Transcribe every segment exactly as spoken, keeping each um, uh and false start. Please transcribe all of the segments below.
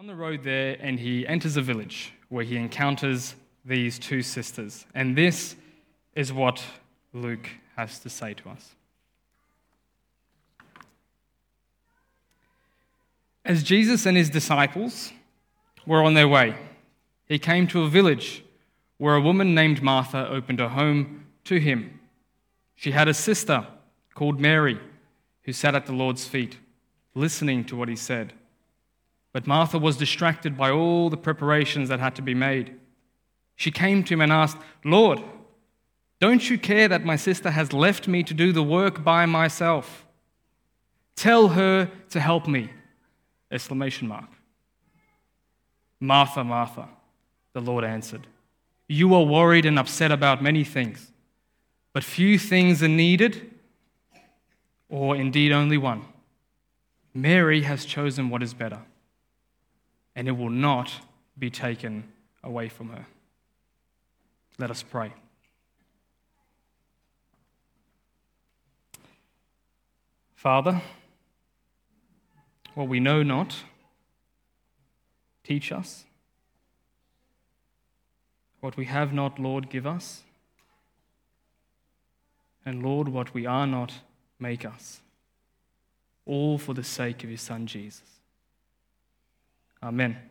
on the road there, and he enters a village where he encounters these two sisters. And this is what Luke has to say to us. As Jesus and his disciples were on their way, he came to a village where a woman named Martha opened her home to him. She had a sister called Mary who sat at the Lord's feet, listening to what he said. But Martha was distracted by all the preparations that had to be made. She came to him and asked, "Lord, don't you care that my sister has left me to do the work by myself? Tell her to help me." Exclamation mark. "Martha, Martha," the Lord answered, "you are worried and upset about many things, but few things are needed, or indeed only one. Mary has chosen what is better, and it will not be taken away from her." Let us pray. Father, what we know not, teach us. What we have not, Lord, give us. And Lord, what we are not, make us. All for the sake of your Son, Jesus. Amen.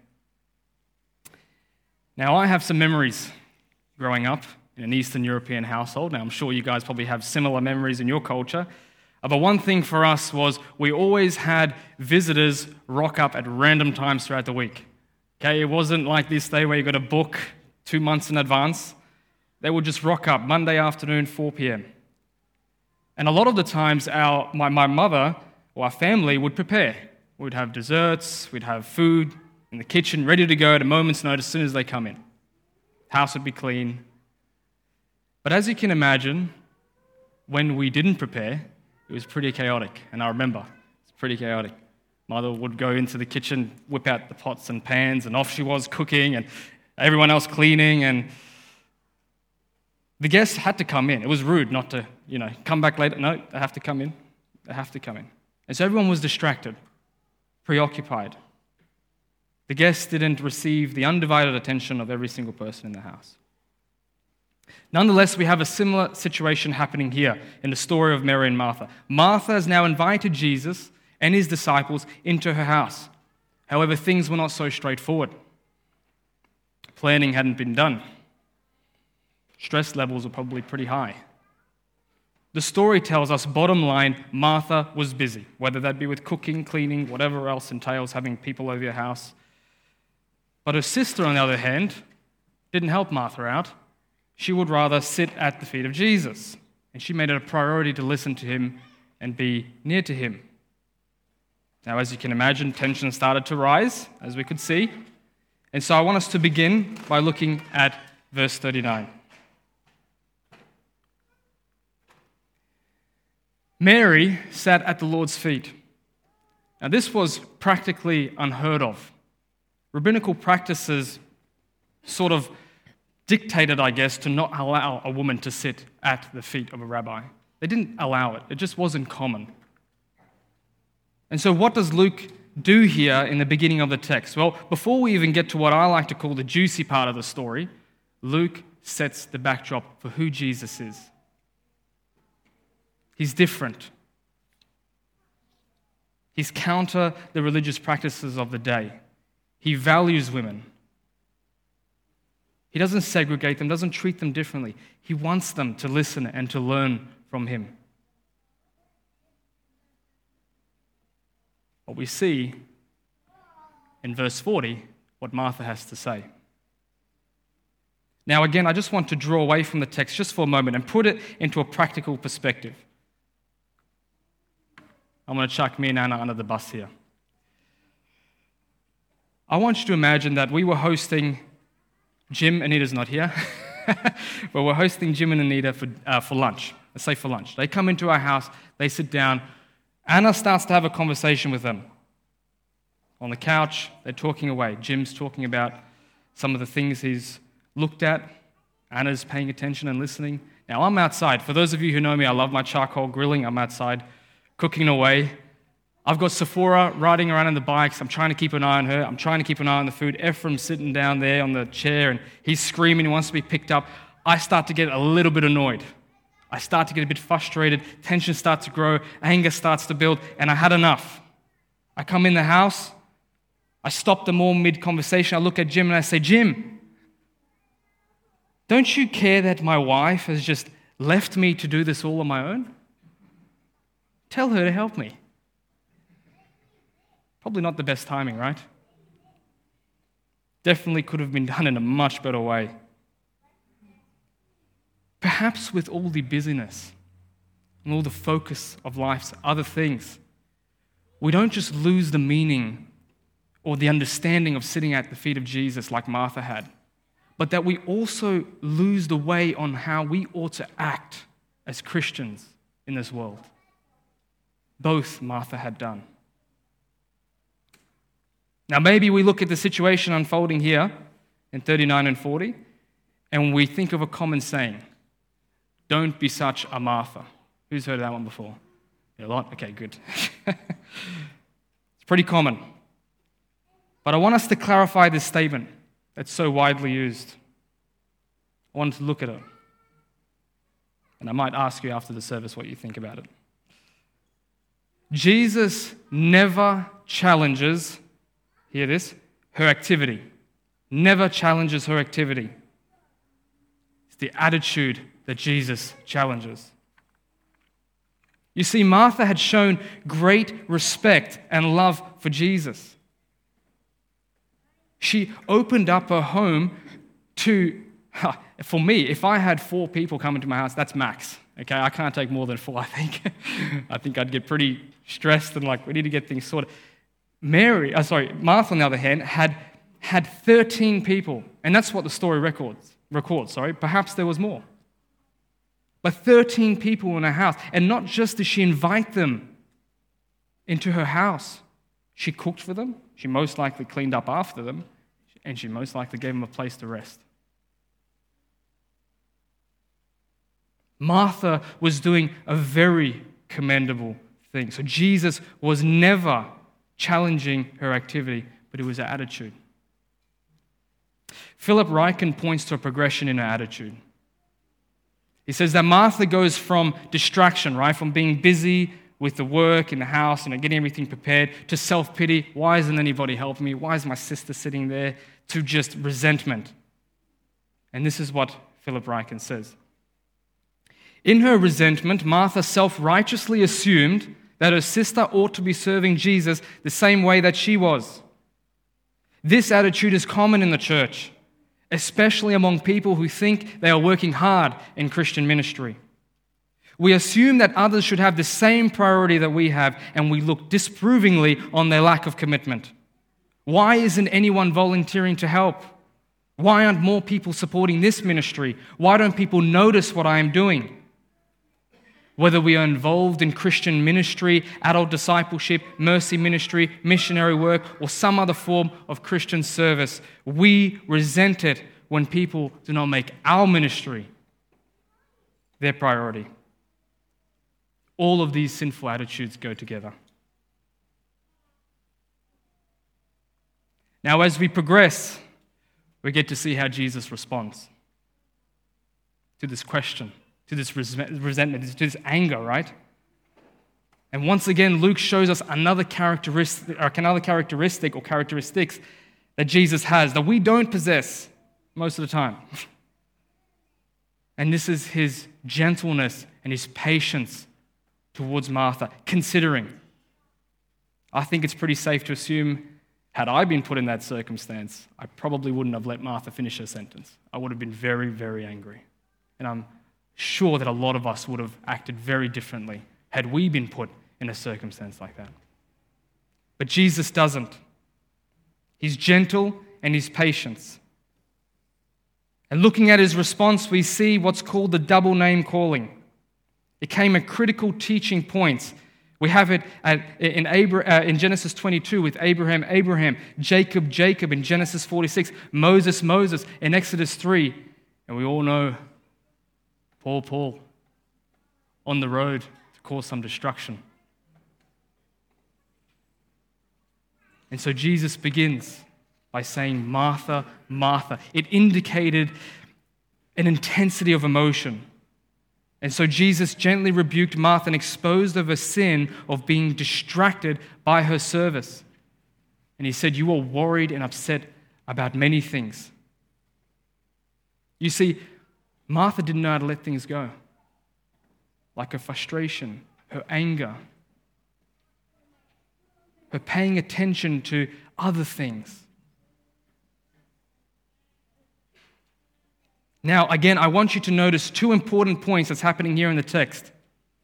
Now, I have some memories growing up in an Eastern European household. Now, I'm sure you guys probably have similar memories in your culture. Uh, But one thing for us was we always had visitors rock up at random times throughout the week. Okay, it wasn't like this day where you got to book two months in advance. They would just rock up Monday afternoon, four p.m. And a lot of the times, our my, my mother or our family would prepare. We'd have desserts, we'd have food in the kitchen ready to go at a moment's notice as soon as they come in. House would be clean. But as you can imagine, when we didn't prepare, it was pretty chaotic. And I remember, it's pretty chaotic. Mother would go into the kitchen, whip out the pots and pans, and off she was cooking, and everyone else cleaning, and the guests had to come in. It was rude not to, you know, come back later. No, they have to come in. They have to come in. And so everyone was distracted, preoccupied. The guests didn't receive the undivided attention of every single person in the house. Nonetheless, we have a similar situation happening here in the story of Mary and Martha. Martha has now invited Jesus and his disciples into her house. However, things were not so straightforward. Planning hadn't been done. Stress levels were probably pretty high. The story tells us, bottom line, Martha was busy, whether that be with cooking, cleaning, whatever else entails having people over your house. But her sister, on the other hand, didn't help Martha out. She would rather sit at the feet of Jesus, and she made it a priority to listen to him and be near to him. Now, as you can imagine, tension started to rise, as we could see. And so I want us to begin by looking at verse thirty-nine. Mary sat at the Lord's feet. Now, this was practically unheard of. Rabbinical practices sort of dictated, I guess, to not allow a woman to sit at the feet of a rabbi. They didn't allow it. It just wasn't common. And so what does Luke do here in the beginning of the text? Well, before we even get to what I like to call the juicy part of the story, Luke sets the backdrop for who Jesus is. He's different. He's counter the religious practices of the day. He values women. He doesn't segregate them, doesn't treat them differently. He wants them to listen and to learn from him. What we see in verse forty, what Martha has to say. Now again, I just want to draw away from the text just for a moment and put it into a practical perspective. I'm going to chuck me and Anna under the bus here. I want you to imagine that we were hosting Jim, Anita's not here, but we're hosting Jim and Anita for, uh, for lunch. Let's say for lunch. They come into our house, they sit down. Anna starts to have a conversation with them. On the couch, they're talking away. Jim's talking about some of the things he's looked at. Anna's paying attention and listening. Now, I'm outside. For those of you who know me, I love my charcoal grilling. I'm outside cooking away. I've got Sephora riding around on the bikes. I'm trying to keep an eye on her. I'm trying to keep an eye on the food. Ephraim's sitting down there on the chair and he's screaming. He wants to be picked up. I start to get a little bit annoyed. I start to get a bit frustrated. Tension starts to grow. Anger starts to build. And I had enough. I come in the house. I stop them all mid-conversation. I look at Jim and I say, Jim, don't you care that my wife has just left me to do this all on my own? Tell her to help me. Probably not the best timing, right? Definitely could have been done in a much better way. Perhaps with all the busyness and all the focus of life's other things, we don't just lose the meaning or the understanding of sitting at the feet of Jesus like Martha had, but that we also lose the way on how we ought to act as Christians in this world. Both Martha had done. Now, maybe we look at the situation unfolding here in thirty-nine and forty, and we think of a common saying, don't be such a Martha. Who's heard of that one before? A lot? Okay, good. It's pretty common. But I want us to clarify this statement that's so widely used. I want to look at it. And I might ask you after the service what you think about it. Jesus never challenges, hear this, her activity. Never challenges her activity. It's the attitude that Jesus challenges. You see, Martha had shown great respect and love for Jesus. She opened up her home to, for me, if I had four people coming to my house, that's max. Okay, I can't take more than four, I think. I think I'd get pretty stressed and like, we need to get things sorted. Mary, uh, sorry, Martha, on the other hand, had had thirteen people, and that's what the story records. Records, sorry. Perhaps there was more. But thirteen people in her house, and not just did she invite them into her house, she cooked for them, she most likely cleaned up after them, and she most likely gave them a place to rest. Martha was doing a very commendable thing. So Jesus was never challenging her activity, but it was her attitude. Philip Ryken points to a progression in her attitude. He says that Martha goes from distraction, right, from being busy with the work in the house and getting everything prepared, to self-pity. Why isn't anybody helping me? Why is my sister sitting there? To just resentment. And this is what Philip Ryken says. In her resentment, Martha self-righteously assumed that her sister ought to be serving Jesus the same way that she was. This attitude is common in the church, especially among people who think they are working hard in Christian ministry. We assume that others should have the same priority that we have, and we look disapprovingly on their lack of commitment. Why isn't anyone volunteering to help? Why aren't more people supporting this ministry? Why don't people notice what I am doing? Whether we are involved in Christian ministry, adult discipleship, mercy ministry, missionary work, or some other form of Christian service, we resent it when people do not make our ministry their priority. All of these sinful attitudes go together. Now, as we progress, we get to see how Jesus responds to this question, to this resentment, to this anger, right? And once again, Luke shows us another characteristic, or another characteristic or characteristics that Jesus has that we don't possess most of the time. And this is his gentleness and his patience towards Martha, considering. I think it's pretty safe to assume, had I been put in that circumstance, I probably wouldn't have let Martha finish her sentence. I would have been very, very angry. And I'm sure that a lot of us would have acted very differently had we been put in a circumstance like that. But Jesus doesn't. He's gentle and he's patient. And looking at his response, we see what's called the double name calling. It came at critical teaching points. We have it at, in, Abra, uh, in Genesis twenty-two with Abraham, Abraham, Jacob, Jacob in Genesis forty-six, Moses, Moses in Exodus three. And we all know Paul, Paul on the road to cause some destruction. And so Jesus begins by saying, Martha, Martha. It indicated an intensity of emotion. And so Jesus gently rebuked Martha and exposed of her sin of being distracted by her service. And he said, you are worried and upset about many things. You see, Martha didn't know how to let things go. Like her frustration, her anger, her paying attention to other things. Now, again, I want you to notice two important points that's happening here in the text.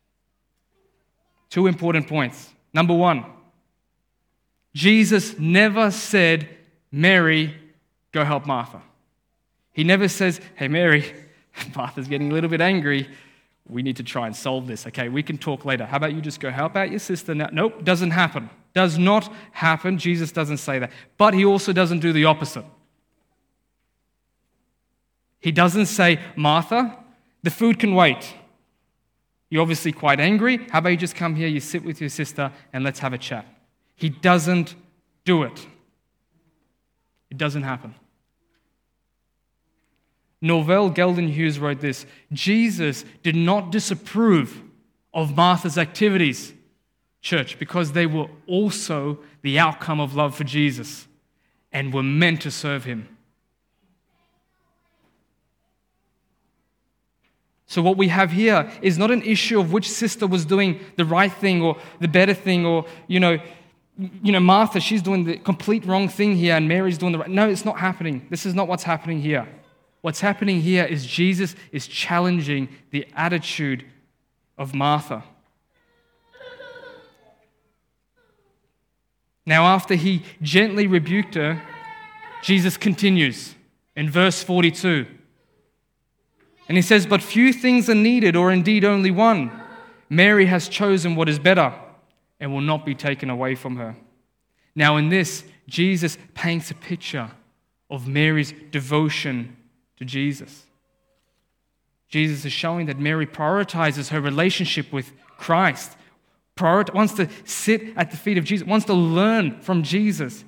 Two important points. Number one, Jesus never said, Mary, go help Martha. He never says, hey, Mary, Martha's getting a little bit angry. We need to try and solve this, okay? We can talk later. How about you just go help out your sister now? Nope, doesn't happen. Does not happen. Jesus doesn't say that. But he also doesn't do the opposite. He doesn't say, Martha, the food can wait. You're obviously quite angry. How about you just come here, you sit with your sister, and let's have a chat. He doesn't do it. It doesn't happen. Norvell Gelden Hughes wrote this, Jesus did not disapprove of Martha's activities, church, because they were also the outcome of love for Jesus and were meant to serve him. So what we have here is not an issue of which sister was doing the right thing or the better thing, or, you know, you know, Martha, she's doing the complete wrong thing here and Mary's doing the right. No, it's not happening. This is not what's happening here. What's happening here is Jesus is challenging the attitude of Martha. Now, after he gently rebuked her, Jesus continues in verse forty-two. And he says, but few things are needed, or indeed only one. Mary has chosen what is better and will not be taken away from her. Now, in this, Jesus paints a picture of Mary's devotion to Jesus. Jesus is showing that Mary prioritizes her relationship with Christ, Priori- wants to sit at the feet of Jesus, wants to learn from Jesus.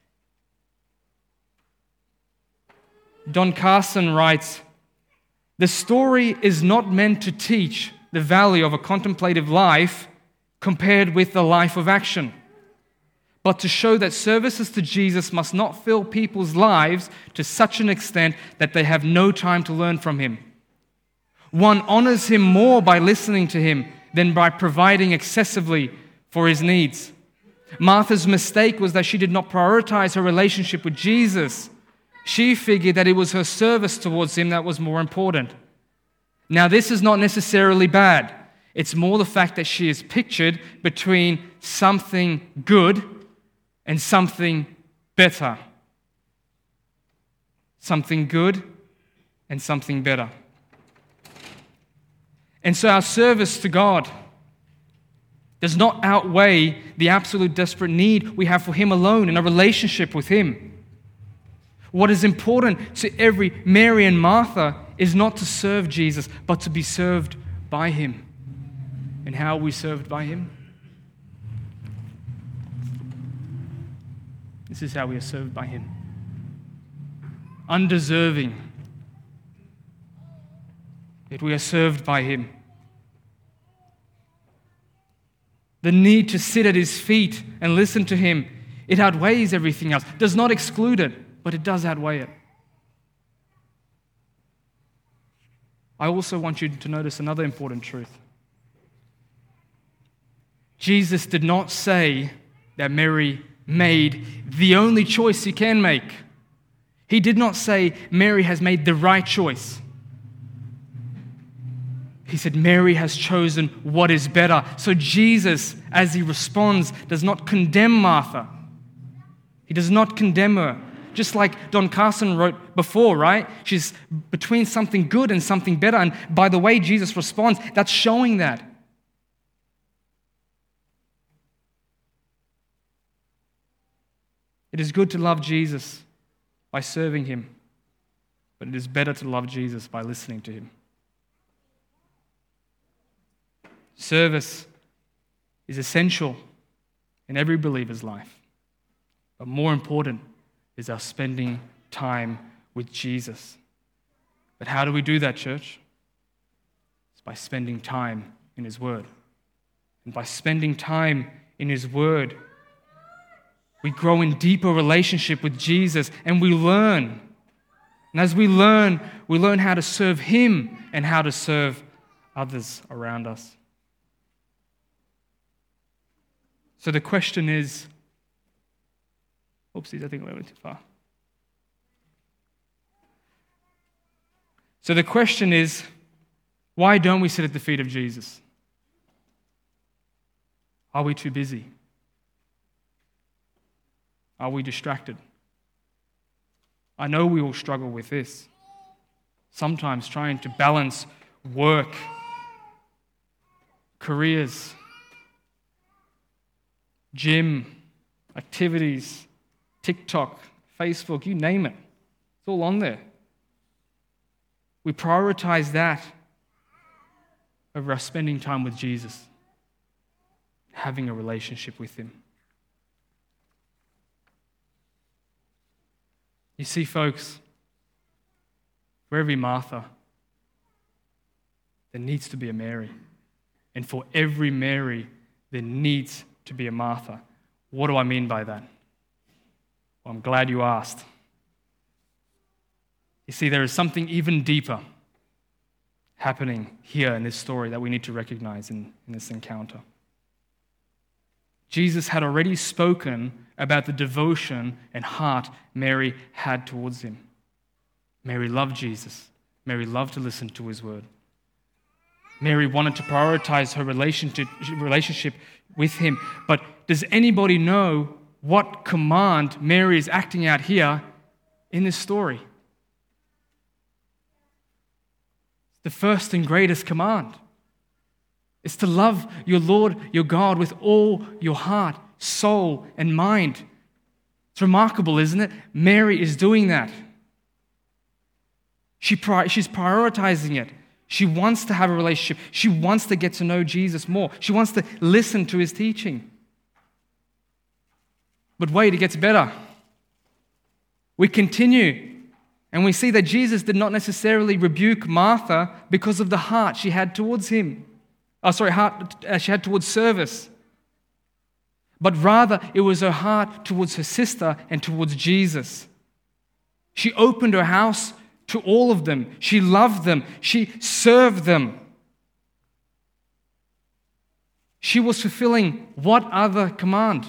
Don Carson writes, the story is not meant to teach the value of a contemplative life compared with the life of action, but to show that services to Jesus must not fill people's lives to such an extent that they have no time to learn from him. One honors him more by listening to him than by providing excessively for his needs. Martha's mistake was that she did not prioritize her relationship with Jesus. She figured that it was her service towards him that was more important. Now, this is not necessarily bad. It's more the fact that she is pictured between something good and something better. Something good and something better. And so our service to God does not outweigh the absolute desperate need we have for him alone in a relationship with him. What is important to every Mary and Martha is not to serve Jesus, but to be served by him. And how are we served by him? This is how we are served by him. Undeserving. Yet we are served by him. The need to sit at his feet and listen to him, it outweighs everything else. Does not exclude it, but it does outweigh it. I also want you to notice another important truth. Jesus did not say that Mary made the only choice he can make. He did not say Mary has made the right choice. He said Mary has chosen what is better. So Jesus, as he responds, does not condemn Martha. He does not condemn her. Just like Don Carson wrote before, right? She's between something good and something better. And by the way Jesus responds, that's showing that. It is good to love Jesus by serving him, but it is better to love Jesus by listening to him. Service is essential in every believer's life, But more important is our spending time with Jesus. But how do we do that, church? It's by spending time in His Word. And by spending time in His Word, we grow in deeper relationship with Jesus and we learn. And as we learn, we learn how to serve Him and how to serve others around us. So the question is, oopsies, I think I went too far. So the question is, why don't we sit at the feet of Jesus? Are we too busy? Are we distracted? I know we all struggle with this. Sometimes trying to balance work, careers, gym, activities, TikTok, Facebook, you name it. It's all on there. We prioritize that over us spending time with Jesus, having a relationship with Him. You see, folks, for every Martha, there needs to be a Mary. And for every Mary, there needs to be a Martha. What do I mean by that? Well, I'm glad you asked. You see, there is something even deeper happening here in this story that we need to recognize in, in this encounter. Jesus had already spoken about the devotion and heart Mary had towards Him. Mary loved Jesus. Mary loved to listen to His word. Mary wanted to prioritize her relationship, relationship with Him. But does anybody know what command Mary is acting out here in this story? The first and greatest command is to love your Lord, your God, with all your heart, soul, and mind. It's remarkable, isn't it? Mary is doing that. She, she's prioritizing it. She wants to have a relationship. She wants to get to know Jesus more. She wants to listen to His teaching. But wait, it gets better. We continue, and we see that Jesus did not necessarily rebuke Martha because of the heart she had towards Him. Oh, sorry, heart uh, she had towards service. But rather, it was her heart towards her sister and towards Jesus. She opened her house to all of them. She loved them. She served them. She was fulfilling what other command?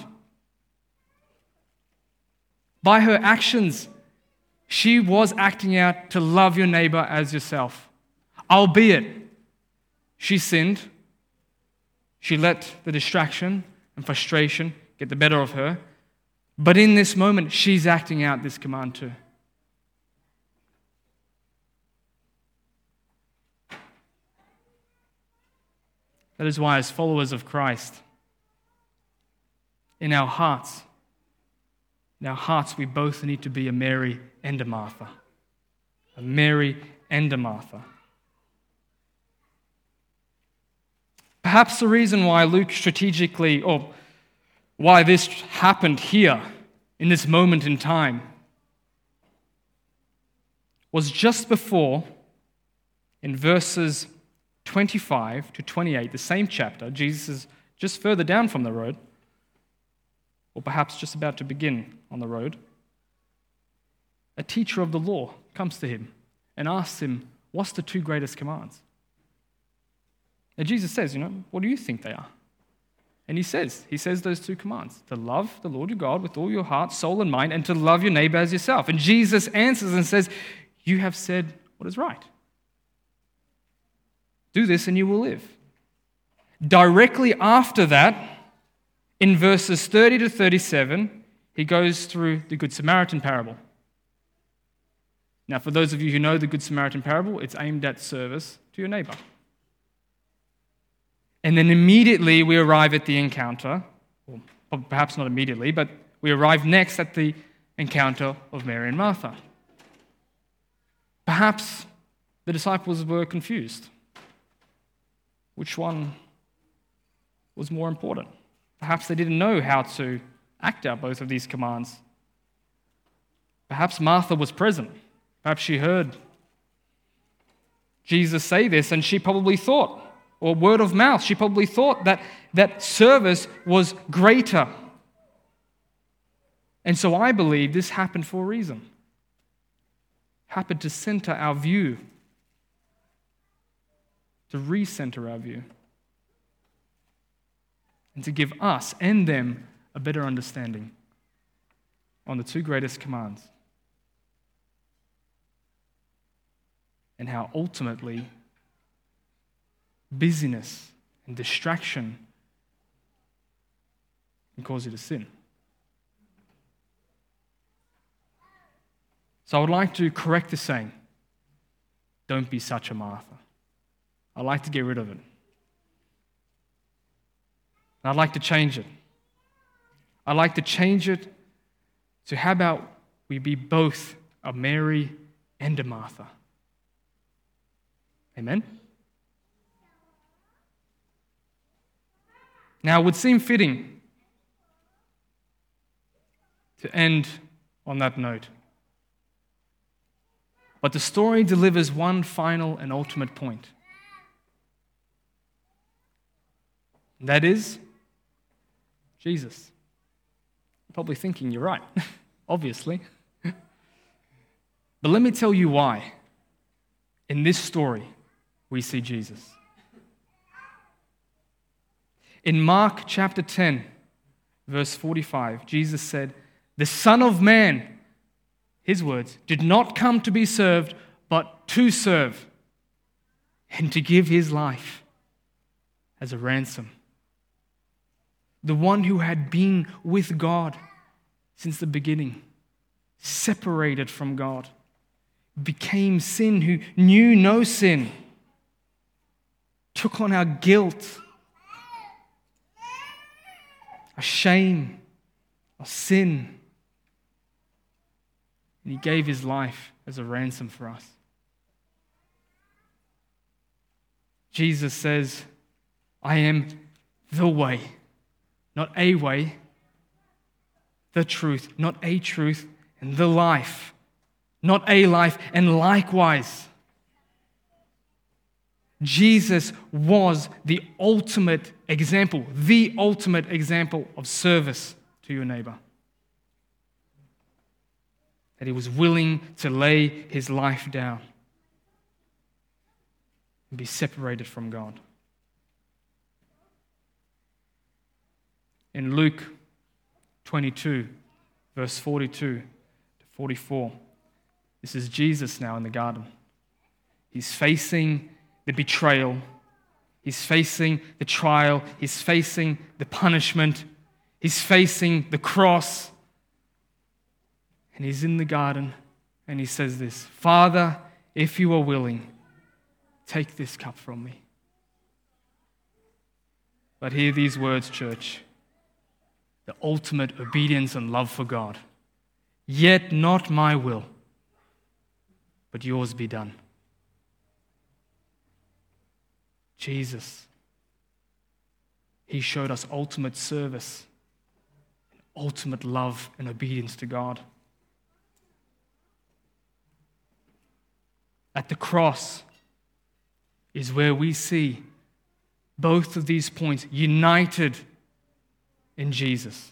By her actions, she was acting out to love your neighbor as yourself. Albeit, she sinned. She let the distraction and frustration get the better of her. But in this moment, she's acting out this command too. That is why, as followers of Christ, in our hearts, in our hearts, we both need to be a Mary and a Martha. A Mary and a Martha. Perhaps the reason why Luke strategically, or why this happened here, in this moment in time, was just before, in verses twenty-five to twenty-eight, the same chapter, Jesus is just further down from the road, or perhaps just about to begin on the road. A teacher of the law comes to him and asks him, what's the two greatest commands? And Jesus says, you know, what do you think they are? And he says, he says those two commands, to love the Lord your God with all your heart, soul, and mind, and to love your neighbor as yourself. And Jesus answers and says, you have said what is right. Do this and you will live. Directly after that, in verses thirty to thirty-seven, he goes through the Good Samaritan parable. Now, for those of you who know the Good Samaritan parable, it's aimed at service to your neighbor. And then immediately we arrive at the encounter, or perhaps not immediately, but we arrive next at the encounter of Mary and Martha. Perhaps the disciples were confused. Which one was more important? Perhaps they didn't know how to act out both of these commands Perhaps Martha was present. Perhaps she heard Jesus say this, and she probably thought, or word of mouth, she probably thought that that service was greater. And so I believe this happened for a reason. Happened to center our view, to recenter our view, and to give us and them a better understanding on the two greatest commands and how ultimately busyness and distraction can cause you to sin. So I would like to correct the saying, don't be such a Martha. I'd like to get rid of it. And I'd like to change it. I'd like to change it to how about we be both a Mary and a Martha. Amen? Now, it would seem fitting to end on that note. But the story delivers one final and ultimate point. And that is Jesus. You're probably thinking you're right, obviously. But let me tell you why. In this story, we see Jesus. In Mark chapter ten, verse forty-five, Jesus said, "The Son of Man," his words, "did not come to be served, but to serve, and to give his life as a ransom." The one who had been with God since the beginning, separated from God, became sin, who knew no sin, took on our guilt, our shame, our sin, and he gave his life as a ransom for us. Jesus says, "I am the way," not a way, the truth, not a truth, and the life, not a life, and likewise. Jesus was the ultimate example, the ultimate example of service to your neighbor. That he was willing to lay his life down and be separated from God. In Luke twenty-two, verse forty-two to forty-four, this is Jesus now in the garden. He's facing the betrayal. He's facing the trial. He's facing the punishment. He's facing the cross. And he's in the garden and he says this, "Father, if you are willing, take this cup from me." But hear these words, church. The ultimate obedience and love for God. "Yet not my will, but yours be done." Jesus, he showed us ultimate service, ultimate love and obedience to God. At the cross is where we see both of these points united in Jesus.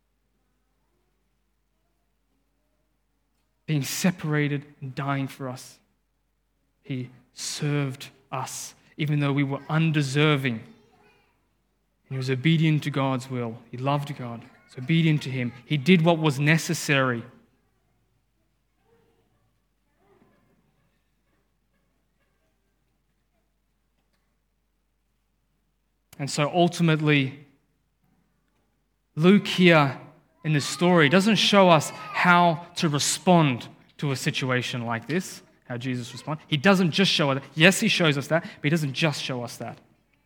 Being separated and dying for us. He served us, even though we were undeserving. He was obedient to God's will. He loved God. He was obedient to him. He did what was necessary. And so ultimately, Luke here in the story doesn't show us how to respond to a situation like this, how Jesus responded. He doesn't just show us that. Yes, he shows us that, but he doesn't just show us that.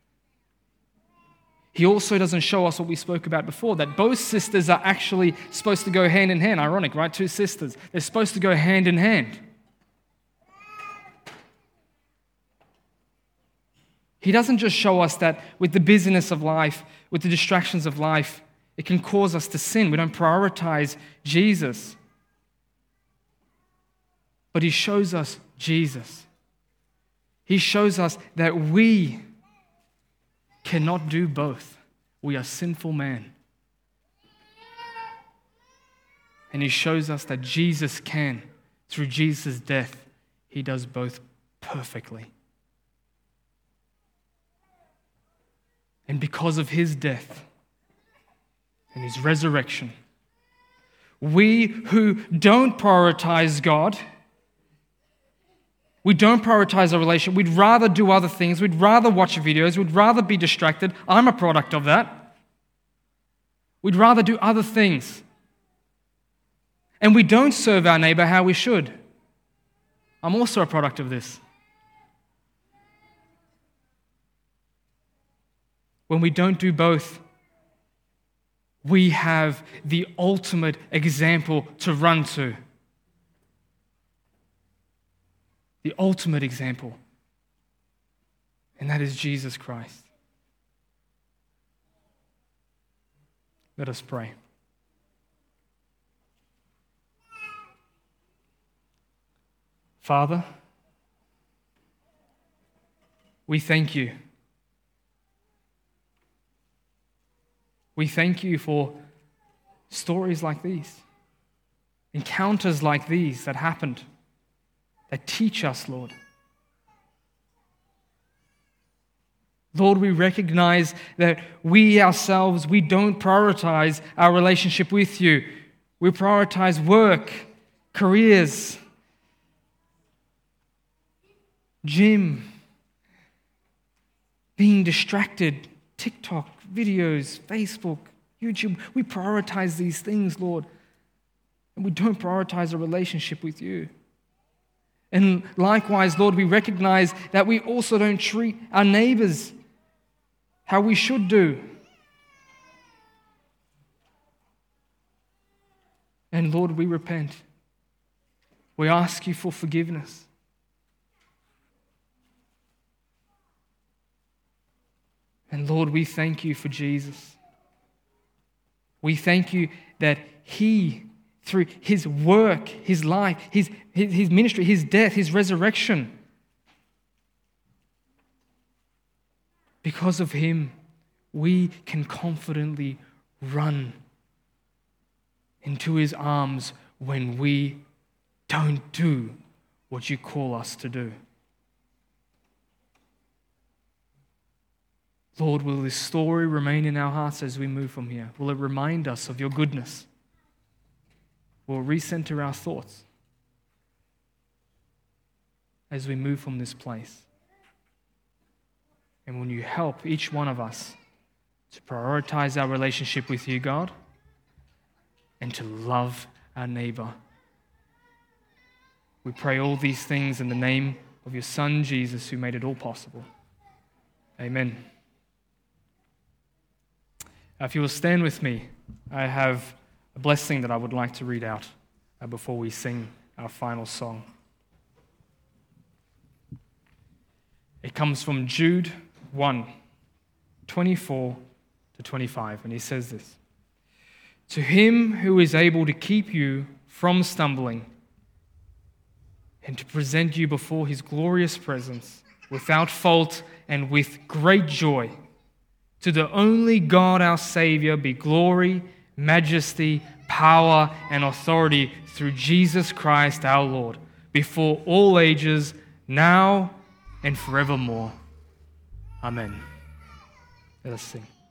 He also doesn't show us what we spoke about before, that both sisters are actually supposed to go hand in hand. Ironic, right? Two sisters. They're supposed to go hand in hand. He doesn't just show us that with the busyness of life, with the distractions of life, it can cause us to sin. We don't prioritize Jesus. But he shows us Jesus. He shows us that we cannot do both. We are sinful men. And he shows us that Jesus can. Through Jesus' death, he does both perfectly. And because of his death and his resurrection, we who don't prioritize God, we don't prioritize our relationship, we'd rather do other things, we'd rather watch videos, we'd rather be distracted. I'm a product of that. We'd rather do other things. And we don't serve our neighbor how we should. I'm also a product of this. When we don't do both, we have the ultimate example to run to. The ultimate example. And that is Jesus Christ. Let us pray. Father, we thank you. We thank you for stories like these, encounters like these that happened, that teach us, Lord. Lord, we recognize that we ourselves, we don't prioritize our relationship with you. We prioritize work, careers, gym, being distracted, TikTok, videos, Facebook, YouTube. We prioritize these things, Lord, and we don't prioritize a relationship with you. And likewise, Lord, we recognize that we also don't treat our neighbors how we should do. And Lord, we repent. We ask you for forgiveness. And Lord, we thank you for Jesus. We thank you that he, through his work, his life, his, his, his ministry, his death, his resurrection, because of him, we can confidently run into his arms when we don't do what you call us to do. Lord, will this story remain in our hearts as we move from here? Will it remind us of your goodness? Will it recenter our thoughts as we move from this place? And will you help each one of us to prioritize our relationship with you, God, and to love our neighbor? We pray all these things in the name of your Son, Jesus, who made it all possible. Amen. If you will stand with me, I have a blessing that I would like to read out before we sing our final song. It comes from Jude one, twenty-four to twenty-five, and he says this: To him who is able to keep you from stumbling and to present you before his glorious presence without fault and with great joy, to the only God our Savior be glory, majesty, power, and authority through Jesus Christ our Lord, before all ages, now and forevermore. Amen. Let us sing.